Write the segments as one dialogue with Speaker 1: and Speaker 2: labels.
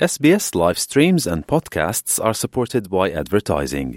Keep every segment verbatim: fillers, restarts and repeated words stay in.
Speaker 1: S B S live streams and podcasts are supported by advertising.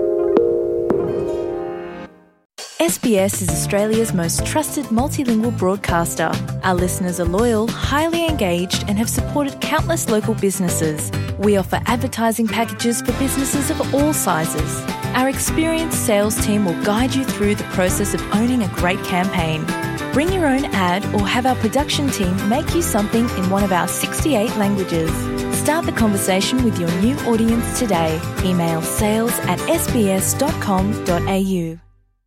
Speaker 2: S B S is Australia's most trusted multilingual broadcaster. Our listeners are loyal, highly engaged, and have supported countless local businesses. We offer advertising packages for businesses of all sizes. Our experienced sales team will guide you through the process of owning a great campaign. Bring your own ad or have our production team make you something in one of our sixty-eight languages. Start the conversation with your new audience today. Email sales at s b s dot com dot a u.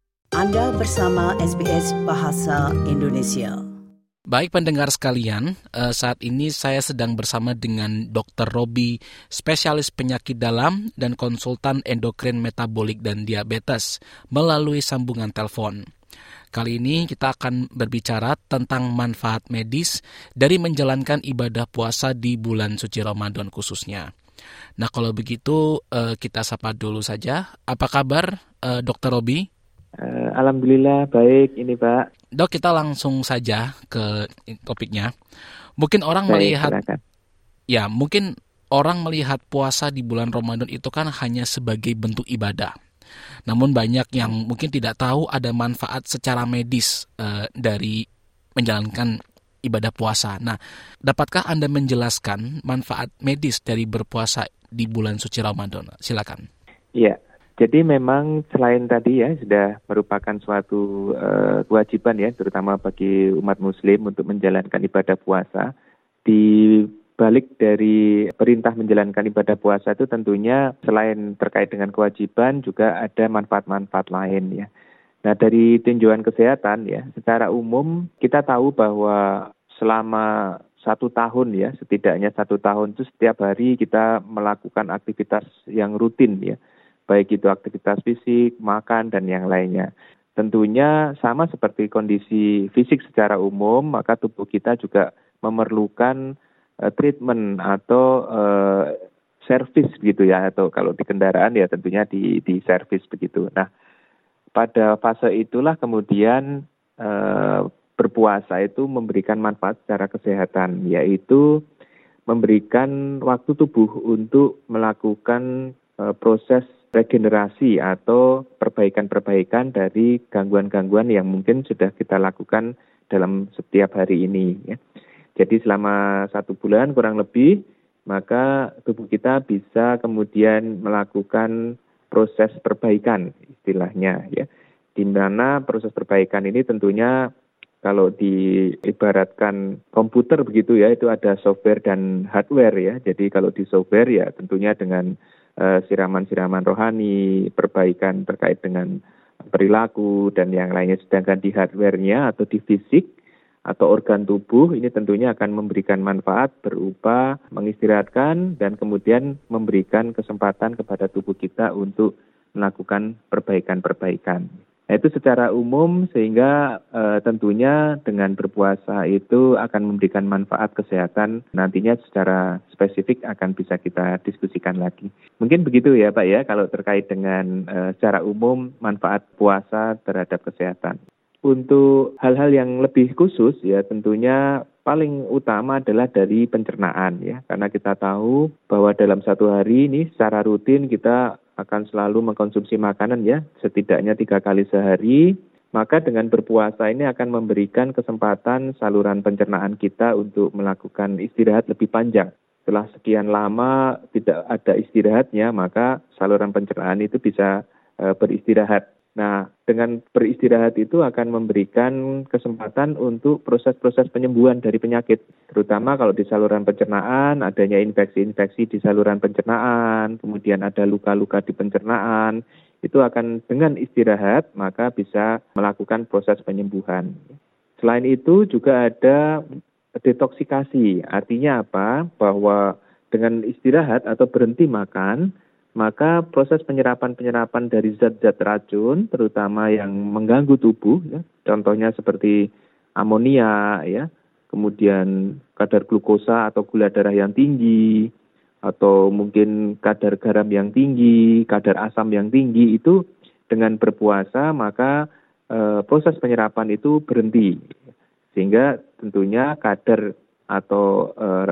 Speaker 3: Anda bersama S B S Bahasa Indonesia.
Speaker 4: Baik pendengar sekalian, saat ini saya sedang bersama dengan dokter Robi, spesialis penyakit dalam dan konsultan endokrin metabolik dan diabetes melalui sambungan telepon. Kali ini kita akan berbicara tentang manfaat medis dari menjalankan ibadah puasa di bulan suci Ramadan khususnya. Nah kalau begitu kita sapa dulu saja. Apa kabar dokter Robi?
Speaker 5: Uh, Alhamdulillah baik ini Pak.
Speaker 4: Dok, kita langsung saja ke topiknya. Mungkin orang baik, melihat, silakan. ya mungkin orang melihat puasa di bulan Ramadan itu kan hanya sebagai bentuk ibadah. Namun banyak yang mungkin tidak tahu ada manfaat secara medis uh, dari menjalankan ibadah puasa. Nah, dapatkah Anda menjelaskan manfaat medis dari berpuasa di bulan suci Ramadan? Silakan.
Speaker 5: Iya. Jadi memang selain tadi ya sudah merupakan suatu uh, kewajiban ya terutama bagi umat muslim untuk menjalankan ibadah puasa. Di balik dari perintah menjalankan ibadah puasa itu tentunya selain terkait dengan kewajiban juga ada manfaat-manfaat lain ya. Nah dari tinjauan kesehatan ya secara umum kita tahu bahwa selama satu tahun ya setidaknya satu tahun itu setiap hari kita melakukan aktivitas yang rutin ya. Baik itu aktivitas fisik, makan, dan yang lainnya. Tentunya sama seperti kondisi fisik secara umum, maka tubuh kita juga memerlukan uh, treatment atau uh, servis gitu ya, atau kalau di kendaraan ya tentunya di, di servis begitu. Nah, pada fase itulah kemudian uh, berpuasa itu memberikan manfaat secara kesehatan, yaitu memberikan waktu tubuh untuk melakukan uh, proses regenerasi atau perbaikan-perbaikan dari gangguan-gangguan yang mungkin sudah kita lakukan dalam setiap hari ini. Ya. Jadi selama satu bulan kurang lebih, maka tubuh kita bisa kemudian melakukan proses perbaikan istilahnya. Ya. Di mana proses perbaikan ini tentunya kalau diibaratkan komputer begitu ya, itu ada software dan hardware ya. Jadi kalau di software ya tentunya dengan Uh, siraman-siraman rohani, perbaikan terkait dengan perilaku dan yang lainnya. Sedangkan di hardware-nya atau di fisik atau organ tubuh ini tentunya akan memberikan manfaat berupa mengistirahatkan dan kemudian memberikan kesempatan kepada tubuh kita untuk melakukan perbaikan-perbaikan. Nah, itu secara umum sehingga e, tentunya dengan berpuasa itu akan memberikan manfaat kesehatan nantinya secara spesifik akan bisa kita diskusikan lagi. Mungkin begitu ya Pak ya kalau terkait dengan e, secara umum manfaat puasa terhadap kesehatan. Untuk hal-hal yang lebih khusus ya tentunya paling utama adalah dari pencernaan ya. Karena kita tahu bahwa dalam satu hari ini secara rutin kita akan selalu mengkonsumsi makanan ya, setidaknya tiga kali sehari, maka dengan berpuasa ini akan memberikan kesempatan saluran pencernaan kita untuk melakukan istirahat lebih panjang. Setelah sekian lama tidak ada istirahatnya, maka saluran pencernaan itu bisa e, beristirahat. Nah, dengan beristirahat itu akan memberikan kesempatan untuk proses-proses penyembuhan dari penyakit. Terutama kalau di saluran pencernaan, adanya infeksi-infeksi di saluran pencernaan, kemudian ada luka-luka di pencernaan, itu akan dengan istirahat maka bisa melakukan proses penyembuhan. Selain itu juga ada detoksikasi. Artinya apa? Bahwa dengan istirahat atau berhenti makan, maka proses penyerapan-penyerapan dari zat-zat racun, terutama yang mengganggu tubuh, ya, contohnya seperti amonia, ya, kemudian kadar glukosa atau gula darah yang tinggi, atau mungkin kadar garam yang tinggi, kadar asam yang tinggi, itu dengan berpuasa maka e, proses penyerapan itu berhenti. Sehingga tentunya kadar atau e,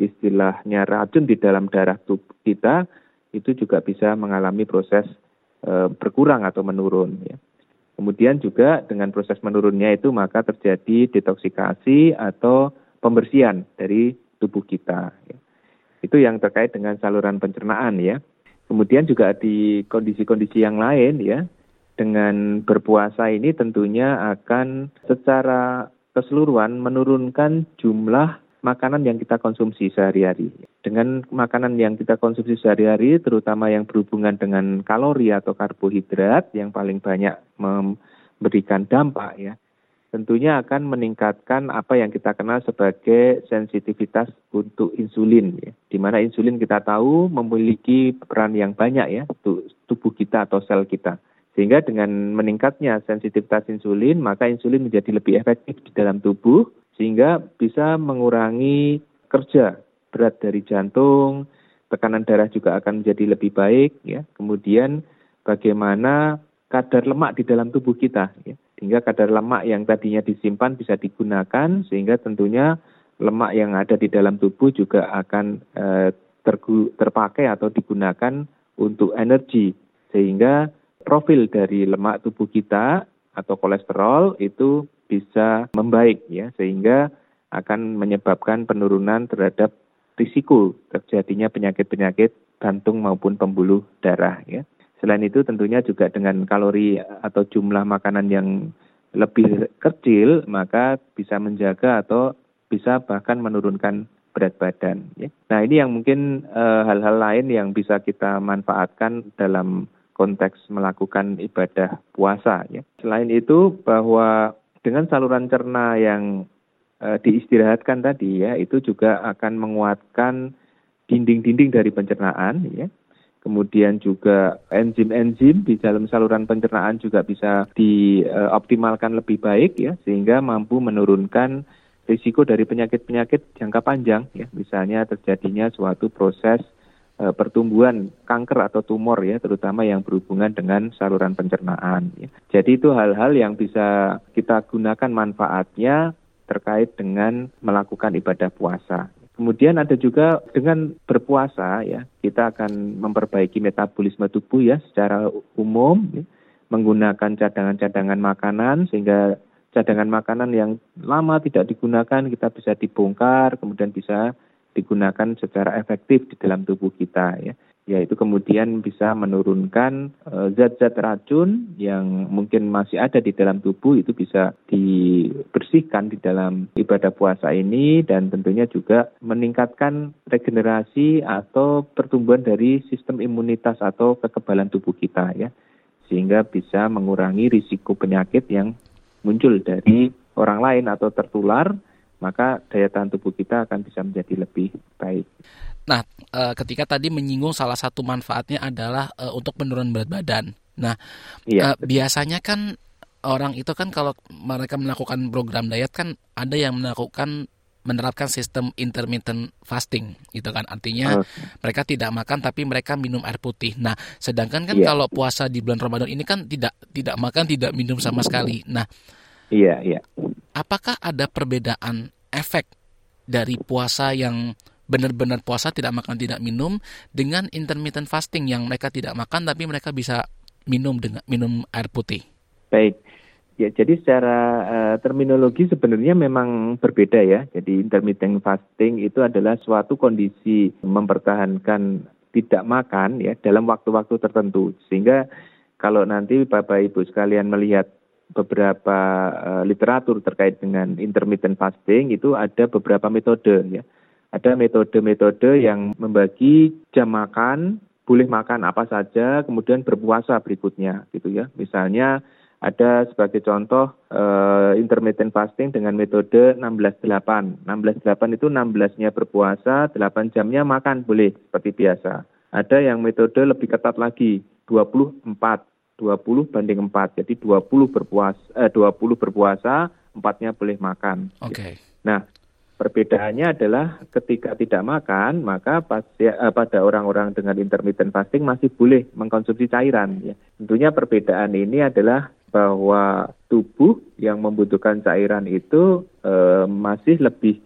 Speaker 5: istilahnya racun di dalam darah tubuh kita itu juga bisa mengalami proses e, berkurang atau menurun ya. Kemudian juga dengan proses menurunnya itu maka terjadi detoksikasi atau pembersihan dari tubuh kita ya. Itu yang terkait dengan saluran pencernaan ya. Kemudian juga di kondisi-kondisi yang lain ya, dengan berpuasa ini tentunya akan secara keseluruhan menurunkan jumlah makanan yang kita konsumsi sehari-hari. Dengan makanan yang kita konsumsi sehari-hari, terutama yang berhubungan dengan kalori atau karbohidrat yang paling banyak memberikan dampak ya, tentunya akan meningkatkan apa yang kita kenal sebagai sensitivitas untuk insulin ya. Di mana insulin kita tahu memiliki peran yang banyak ya untuk tubuh kita atau sel kita. Sehingga dengan meningkatnya sensitivitas insulin, maka insulin menjadi lebih efektif di dalam tubuh, sehingga bisa mengurangi kerja berat dari jantung, tekanan darah juga akan menjadi lebih baik, ya. Kemudian bagaimana kadar lemak di dalam tubuh kita, ya. Sehingga kadar lemak yang tadinya disimpan bisa digunakan, sehingga tentunya lemak yang ada di dalam tubuh juga akan eh, tergu, terpakai atau digunakan untuk energi, sehingga profil dari lemak tubuh kita atau kolesterol itu bisa membaik ya, sehingga akan menyebabkan penurunan terhadap risiko terjadinya penyakit-penyakit jantung maupun pembuluh darah ya. Selain itu tentunya juga dengan kalori atau jumlah makanan yang lebih kecil maka bisa menjaga atau bisa bahkan menurunkan berat badan ya. Nah, ini yang mungkin e, hal-hal lain yang bisa kita manfaatkan dalam konteks melakukan ibadah puasa ya. Selain itu bahwa dengan saluran cerna yang e, diistirahatkan tadi ya, itu juga akan menguatkan dinding-dinding dari pencernaan ya. Kemudian juga enzim-enzim di dalam saluran pencernaan juga bisa dioptimalkan lebih baik ya, sehingga mampu menurunkan risiko dari penyakit-penyakit jangka panjang ya. Misalnya terjadinya suatu proses pertumbuhan kanker atau tumor ya, terutama yang berhubungan dengan saluran pencernaan ya. Jadi itu hal-hal yang bisa kita gunakan manfaatnya terkait dengan melakukan ibadah puasa. Kemudian ada juga dengan berpuasa ya, kita akan memperbaiki metabolisme tubuh ya secara umum ya, menggunakan cadangan-cadangan makanan sehingga cadangan makanan yang lama tidak digunakan kita bisa dibongkar, kemudian bisa digunakan secara efektif di dalam tubuh kita ya, yaitu kemudian bisa menurunkan e, zat-zat racun yang mungkin masih ada di dalam tubuh, itu bisa dibersihkan di dalam ibadah puasa ini, dan tentunya juga meningkatkan regenerasi atau pertumbuhan dari sistem imunitas atau kekebalan tubuh kita ya, sehingga bisa mengurangi risiko penyakit yang muncul dari orang lain atau tertular, maka daya tahan tubuh kita akan bisa menjadi lebih baik.
Speaker 4: Nah, e, ketika tadi menyinggung salah satu manfaatnya adalah e, untuk menurunkan berat badan. Nah, iya, e, biasanya kan orang itu kan kalau mereka melakukan program diet kan ada yang melakukan menerapkan sistem intermittent fasting, gitu kan. Artinya oh. mereka tidak makan tapi mereka minum air putih. Nah, sedangkan kan iya. kalau puasa di bulan Ramadan ini kan tidak tidak makan, tidak minum sama sekali. Nah,
Speaker 5: iya, iya.
Speaker 4: apakah ada perbedaan efek dari puasa yang benar-benar puasa tidak makan tidak minum dengan intermittent fasting yang mereka tidak makan tapi mereka bisa minum dengan minum air putih?
Speaker 5: Baik. Ya, jadi secara uh, terminologi sebenarnya memang berbeda ya. Jadi intermittent fasting itu adalah suatu kondisi mempertahankan tidak makan ya dalam waktu-waktu tertentu. Sehingga kalau nanti Bapak Ibu sekalian melihat beberapa uh, literatur terkait dengan intermittent fasting, itu ada beberapa metode ya. Ada metode-metode yang membagi jam makan, boleh makan apa saja, kemudian berpuasa berikutnya gitu ya. Misalnya ada sebagai contoh uh, intermittent fasting dengan metode enam belas delapan. enam belas delapan itu enam belasnya berpuasa, delapan jamnya makan boleh seperti biasa. Ada yang metode lebih ketat lagi, dua puluh empat. dua puluh banding empat. Jadi dua puluh berpuasa, eh, dua puluh berpuasa, empatnya boleh makan.
Speaker 4: Oke. Okay.
Speaker 5: Nah, perbedaannya adalah ketika tidak makan, maka pas, ya, pada orang-orang dengan intermittent fasting masih boleh mengkonsumsi cairan. Ya. Tentunya perbedaan ini adalah bahwa tubuh yang membutuhkan cairan itu eh, masih lebih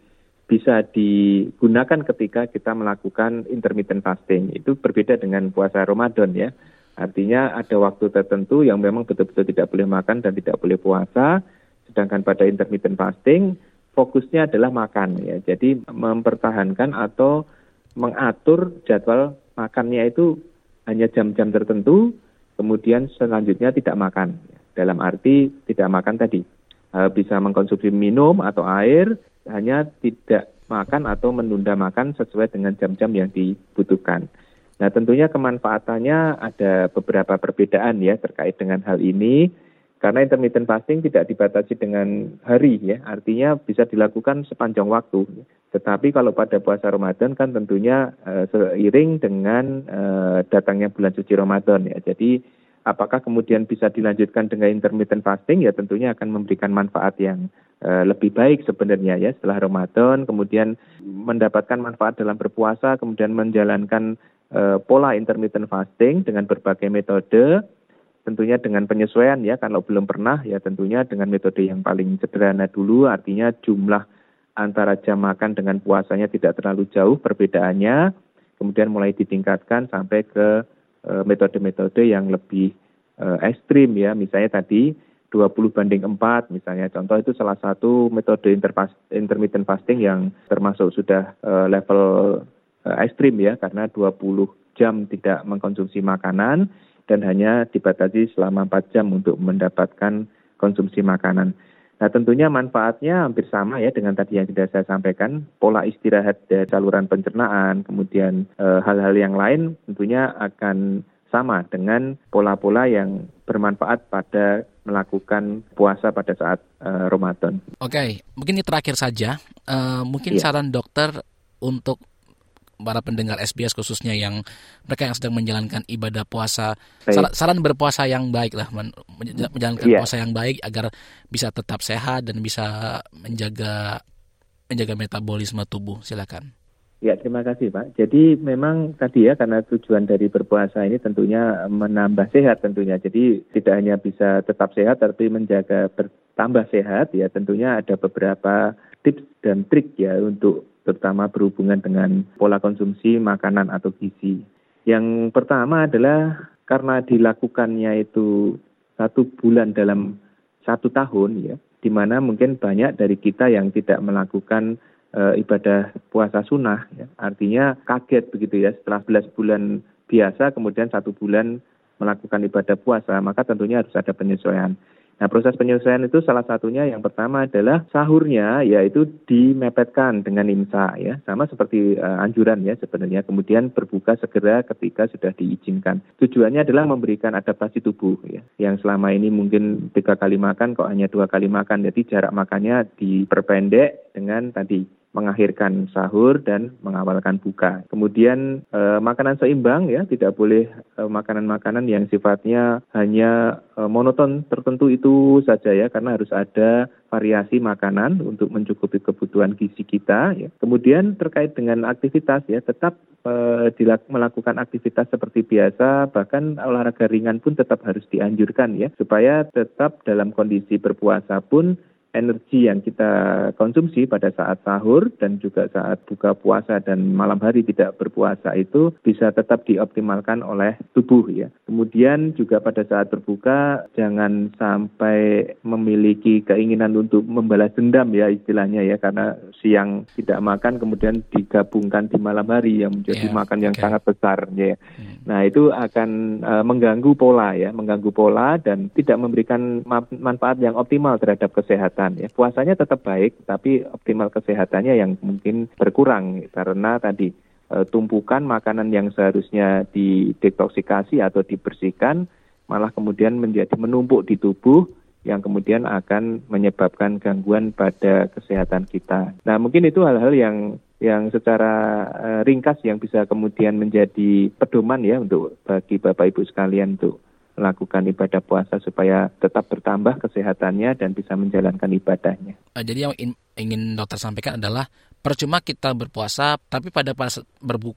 Speaker 5: bisa digunakan ketika kita melakukan intermittent fasting. Itu berbeda dengan puasa Ramadan ya. Artinya ada waktu tertentu yang memang betul-betul tidak boleh makan dan tidak boleh puasa. Sedangkan pada intermittent fasting fokusnya adalah makan ya. Jadi mempertahankan atau mengatur jadwal makannya itu hanya jam-jam tertentu, kemudian selanjutnya tidak makan. Dalam arti tidak makan tadi. Bisa mengkonsumsi minum atau air, hanya tidak makan atau menunda makan sesuai dengan jam-jam yang dibutuhkan. Nah, tentunya kemanfaatannya ada beberapa perbedaan ya terkait dengan hal ini. Karena intermittent fasting tidak dibatasi dengan hari ya, artinya bisa dilakukan sepanjang waktu. Tetapi kalau pada puasa Ramadan kan tentunya uh, seiring dengan uh, datangnya bulan suci Ramadan ya. Jadi apakah kemudian bisa dilanjutkan dengan intermittent fasting ya tentunya akan memberikan manfaat yang uh, lebih baik sebenarnya ya setelah Ramadan, kemudian mendapatkan manfaat dalam berpuasa, kemudian menjalankan uh, pola intermittent fasting dengan berbagai metode. Tentunya dengan penyesuaian ya, kalau belum pernah ya tentunya dengan metode yang paling sederhana dulu, artinya jumlah antara jam makan dengan puasanya tidak terlalu jauh perbedaannya, kemudian mulai ditingkatkan sampai ke e, metode-metode yang lebih e, ekstrim ya, misalnya tadi dua puluh banding empat misalnya, contoh itu salah satu metode interfast, intermittent fasting yang termasuk sudah e, level e, ekstrim ya, karena dua puluh jam tidak mengkonsumsi makanan, dan hanya dibatasi selama empat jam untuk mendapatkan konsumsi makanan. Nah tentunya manfaatnya hampir sama ya dengan tadi yang sudah saya sampaikan, pola istirahat dari saluran pencernaan, kemudian e, hal-hal yang lain tentunya akan sama dengan pola-pola yang bermanfaat pada melakukan puasa pada saat e, Ramadan.
Speaker 4: Oke, mungkin ini terakhir saja, e, mungkin ya. Saran dokter untuk para pendengar S B S khususnya yang mereka yang sedang menjalankan ibadah puasa, saran, saran berpuasa yang baik lah, menjalankan yeah. puasa yang baik agar bisa tetap sehat dan bisa menjaga menjaga metabolisme tubuh. Silakan.
Speaker 5: Ya, terima kasih Pak. Jadi memang tadi ya, karena tujuan dari berpuasa ini tentunya menambah sehat tentunya. Jadi tidak hanya bisa tetap sehat tapi menjaga bertambah sehat ya, tentunya ada beberapa tips dan trik ya untuk terutama berhubungan dengan pola konsumsi makanan atau gizi. Yang pertama adalah karena dilakukannya itu satu bulan dalam satu tahun ya, di mana mungkin banyak dari kita yang tidak melakukan e, ibadah puasa sunnah ya. Artinya kaget begitu ya, setelah sebelas bulan biasa kemudian satu bulan melakukan ibadah puasa, maka tentunya harus ada penyesuaian. Nah, proses penyesuaian itu salah satunya yang pertama adalah sahurnya yaitu dimepetkan dengan imsak ya, sama seperti uh, anjuran ya sebenarnya. Kemudian berbuka segera ketika sudah diizinkan. Tujuannya adalah memberikan adaptasi tubuh ya, yang selama ini mungkin tiga kali makan kok hanya dua kali makan. Jadi jarak makannya diperpendek dengan tadi mengakhirkan sahur dan mengawalkan buka. Kemudian e, makanan seimbang ya, tidak boleh e, makanan-makanan yang sifatnya hanya e, monoton tertentu itu saja ya, karena harus ada variasi makanan untuk mencukupi kebutuhan gizi kita ya. Kemudian terkait dengan aktivitas ya, tetap e, dilak- melakukan aktivitas seperti biasa, bahkan olahraga ringan pun tetap harus dianjurkan ya, supaya tetap dalam kondisi berpuasa pun energi yang kita konsumsi pada saat sahur dan juga saat buka puasa dan malam hari tidak berpuasa itu bisa tetap dioptimalkan oleh tubuh ya. Kemudian juga pada saat berbuka jangan sampai memiliki keinginan untuk membalas dendam ya istilahnya ya, karena siang tidak makan kemudian digabungkan di malam hari yang menjadi yeah, makan yang okay. sangat besar ya. Hmm. Nah itu akan uh, mengganggu pola ya, mengganggu pola dan tidak memberikan ma- manfaat yang optimal terhadap kesehatan. Ya, puasanya tetap baik, tapi optimal kesehatannya yang mungkin berkurang karena tadi e, tumpukan makanan yang seharusnya didetoksikasi atau dibersihkan malah kemudian menjadi menumpuk di tubuh yang kemudian akan menyebabkan gangguan pada kesehatan kita. Nah, mungkin itu hal-hal yang yang secara e, ringkas yang bisa kemudian menjadi pedoman ya untuk bagi Bapak Ibu sekalian untuk melakukan ibadah puasa supaya tetap bertambah kesehatannya dan bisa menjalankan ibadahnya.
Speaker 4: Jadi yang in, ingin dokter sampaikan adalah percuma kita berpuasa, tapi pada pas berbuka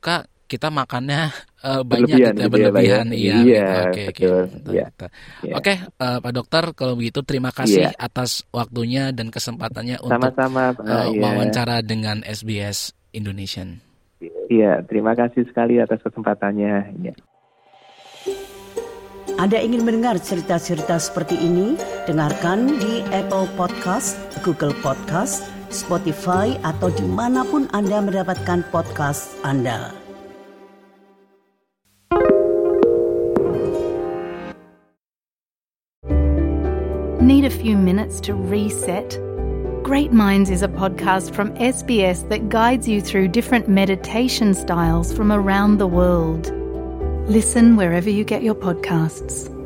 Speaker 4: kita makannya uh, banyak berlebihan, gitu ya, berlebihan. Iya,
Speaker 5: iya
Speaker 4: oke, oke. Oke, Pak Dokter, kalau begitu terima kasih yeah. atas waktunya dan kesempatannya untuk
Speaker 5: Sama-sama,
Speaker 4: uh,
Speaker 5: iya.
Speaker 4: wawancara dengan S B S Indonesian.
Speaker 5: Iya, terima kasih sekali atas kesempatannya. Ya.
Speaker 3: Anda ingin mendengar cerita-cerita seperti ini? Dengarkan di Apple Podcast, Google Podcast, Spotify, atau dimanapun Anda mendapatkan podcast Anda.
Speaker 2: Need a few minutes to reset? Great Minds is a podcast from S B S that guides you through different meditation styles from around the world. Listen wherever you get your podcasts.